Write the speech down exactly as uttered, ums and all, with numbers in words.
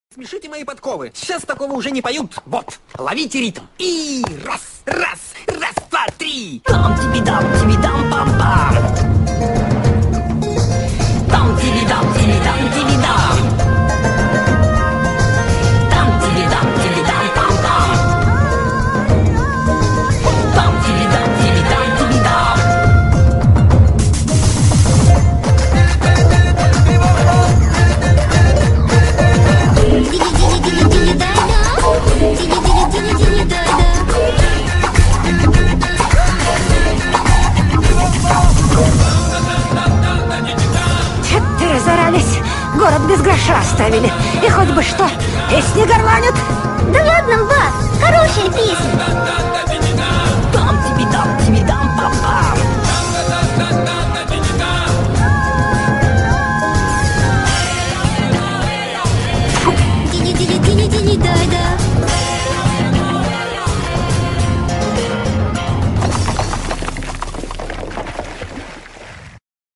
Смешите мои подковы. Сейчас такого уже не поют. Вот, ловите ритм. И раз, раз, раз, два, три. Там тебе дам, тебе дам, пам пам. Там тебе дам, тебе дам, тебе дам. Там тебе дам, тебе дам, пам пам. Там тебе дам, тебе дам, тебе дам. Разорались, город без гроша оставили. И хоть бы что, песни горланят.